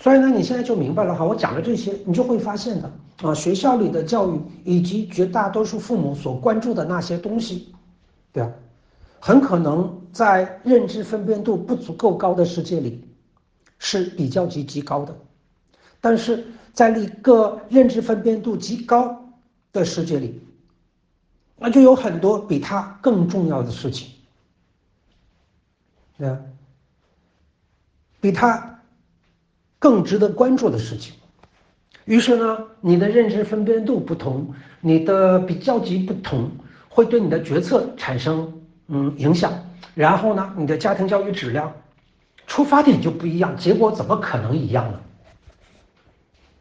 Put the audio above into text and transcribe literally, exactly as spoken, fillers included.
所以呢，你现在就明白了哈，我讲的这些，你就会发现的啊，学校里的教育以及绝大多数父母所关注的那些东西，对吧？很可能在认知分辨度不足够高的世界里是比较级极高的，但是在一个认知分辨度极高的世界里，那就有很多比它更重要的事情，对吧？比它更值得关注的事情。于是呢，你的认知分辨度不同，你的比较级不同，会对你的决策产生嗯影响。然后呢，你的家庭教育质量出发点就不一样，结果怎么可能一样呢？